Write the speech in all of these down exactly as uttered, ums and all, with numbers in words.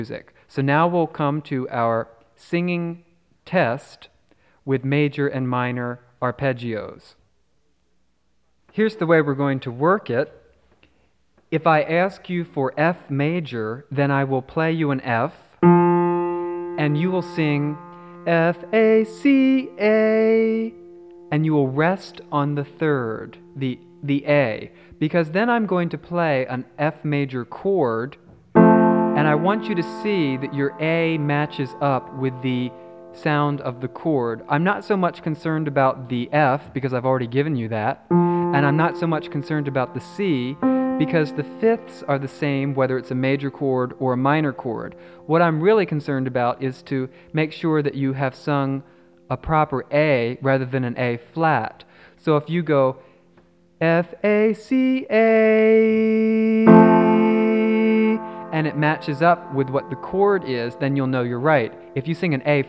music. So now we'll come to our singing test with major and minor arpeggios. Here's the way we're going to work it. If I ask you for F major, then I will play you an F, and you will sing F, A, C, A, and you will rest on the third, the, the A, because then I'm going to play an F major chord, and I want you to see that your A matches up with the sound of the chord. I'm not so much concerned about the F, because I've already given you that, and I'm not so much concerned about the C, because the fifths are the same whether it's a major chord or a minor chord. What I'm really concerned about is to make sure that you have sung a proper A rather than an A flat. So if you go F, A, C, A, and it matches up with what the chord is, then you'll know you're right. If you sing an A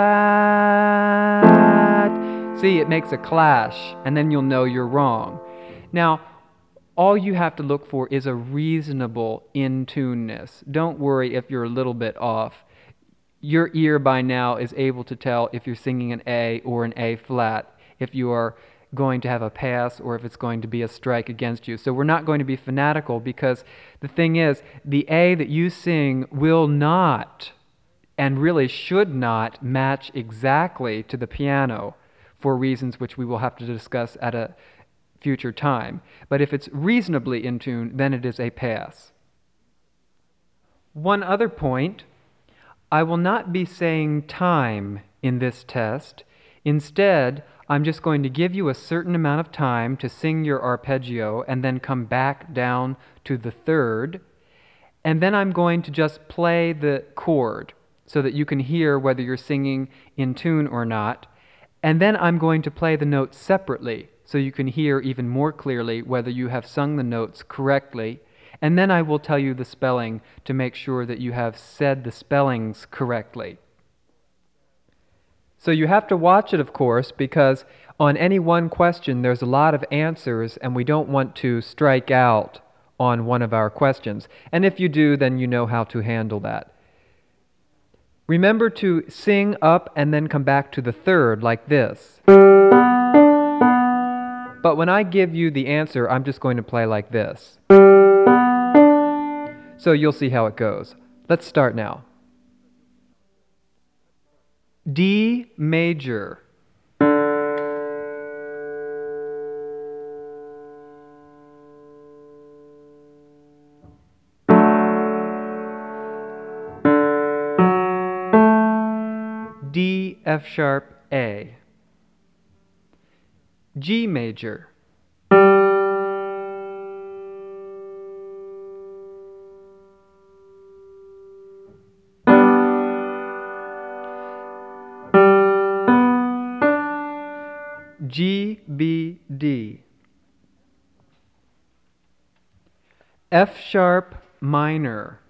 flat, see, it makes a clash, and then you'll know you're wrong. Now, all you have to look for is a reasonable in-tuneness. Don't worry if you're a little bit off. Your ear by now is able to tell if you're singing an A or an A flat, if you are going to have a pass or if it's going to be a strike against you. So we're not going to be fanatical, because the thing is, the A that you sing will not, and really should not, match exactly to the piano for reasons which we will have to discuss at a future time. But if it's reasonably in tune, then it is a pass. One other point, I will not be saying time in this test. Instead, I'm just going to give you a certain amount of time to sing your arpeggio and then come back down to the third. And then I'm going to just play the chord so that you can hear whether you're singing in tune or not. And then I'm going to play the notes separately so you can hear even more clearly whether you have sung the notes correctly. And then I will tell you the spelling to make sure that you have said the spellings correctly. So you have to watch it, of course, because on any one question there's a lot of answers, and we don't want to strike out on one of our questions. And if you do, then you know how to handle that. Remember to sing up and then come back to the third like this. But when I give you the answer, I'm just going to play like this. So you'll see how it goes. Let's start now. D major. D, F sharp, A. G major. G, B, D. F sharp minor.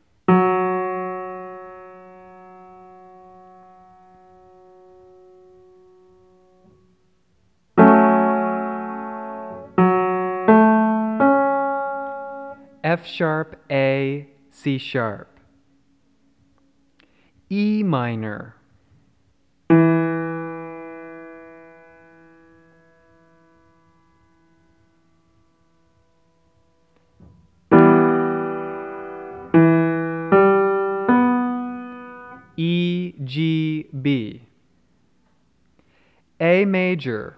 F sharp, A, C sharp. E minor. E, G, B. A major.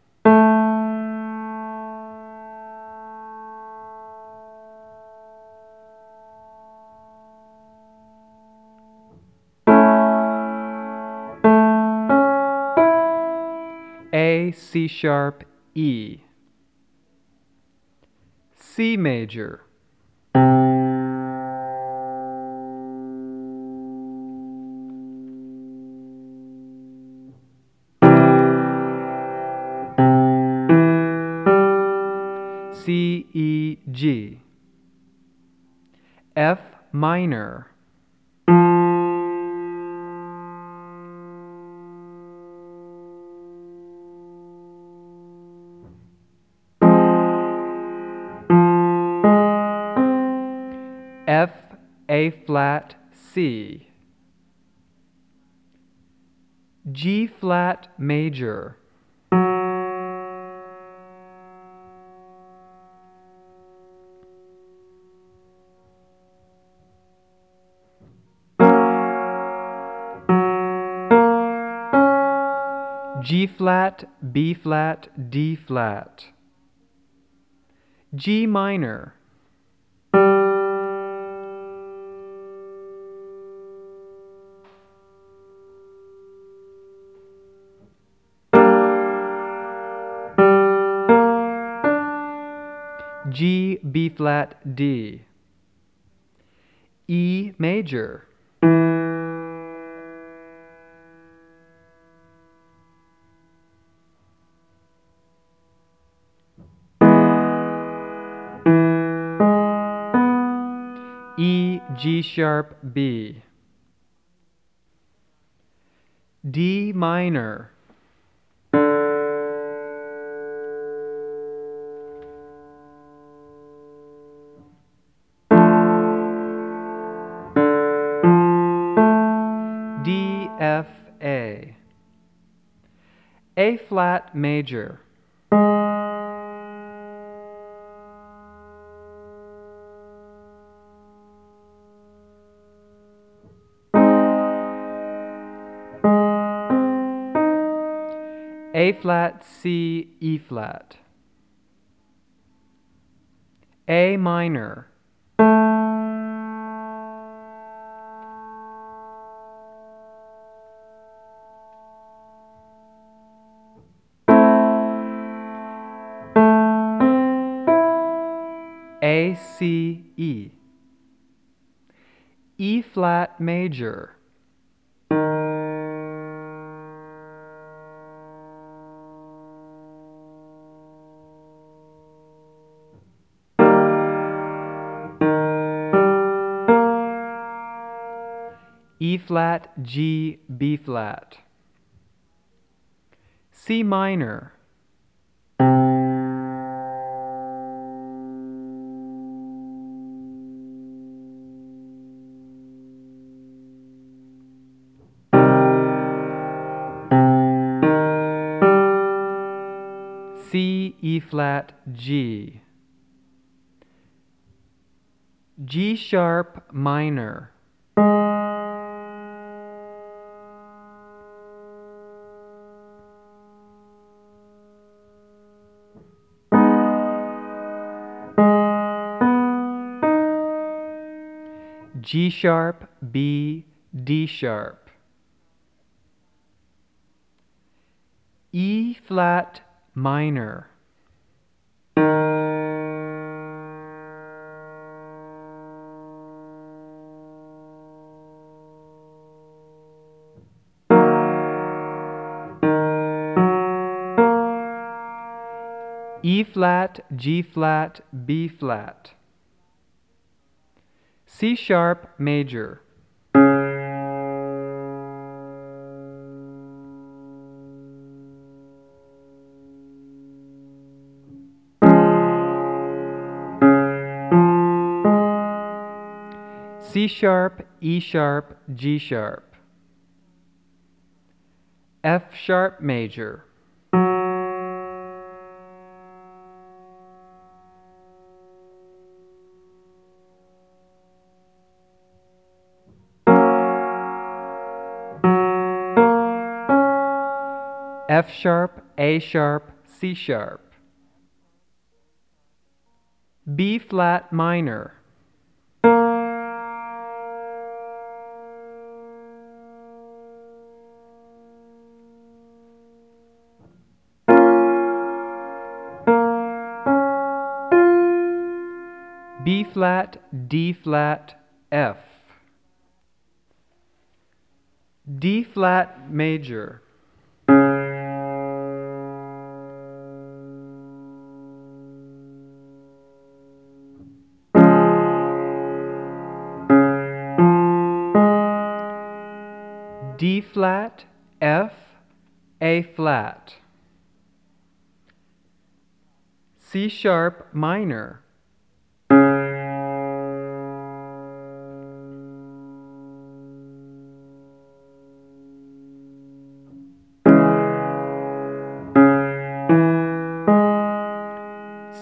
A, C sharp, E. C major. C, E, G. F minor. F, A flat, C. G flat major. G flat, B flat, D flat. G minor. G, B flat, D. E major. E, G sharp, B. D minor. D, F, A. A flat major. A flat, C, E flat. A minor. A, C, E. E flat major. E flat, G, B flat. C minor. C, E flat, G. G sharp minor. G sharp, B, D sharp. E flat minor. E flat, G flat, B flat. C sharp major. C sharp, E sharp, G sharp. F sharp major. F sharp, A sharp, C sharp. B flat minor. B flat, D flat, F. D flat major. D flat, F, A flat. C sharp minor.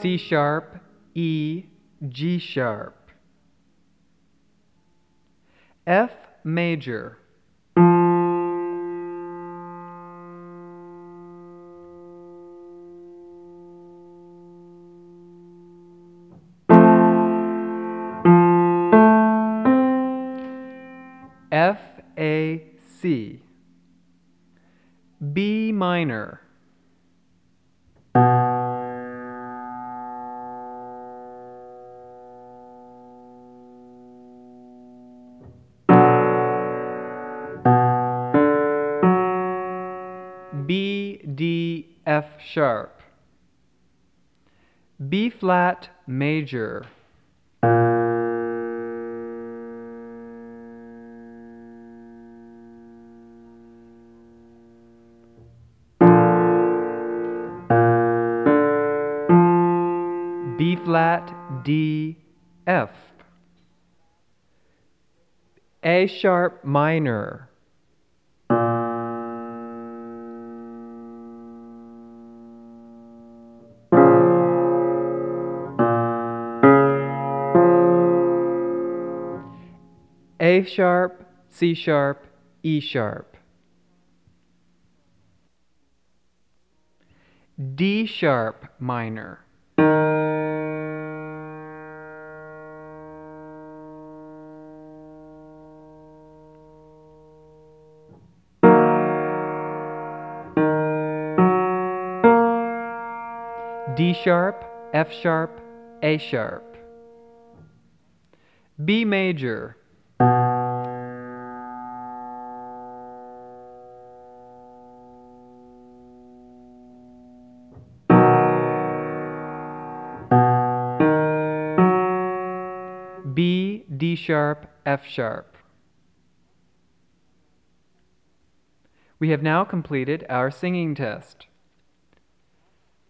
C sharp, E, G sharp. F major. F, A, C. B minor. B, D, F sharp. B flat major. B flat, D, F. A sharp minor. A sharp, C sharp, E sharp. D sharp minor. D sharp, F sharp, A sharp. B major. B, D sharp, F sharp. We have now completed our singing test.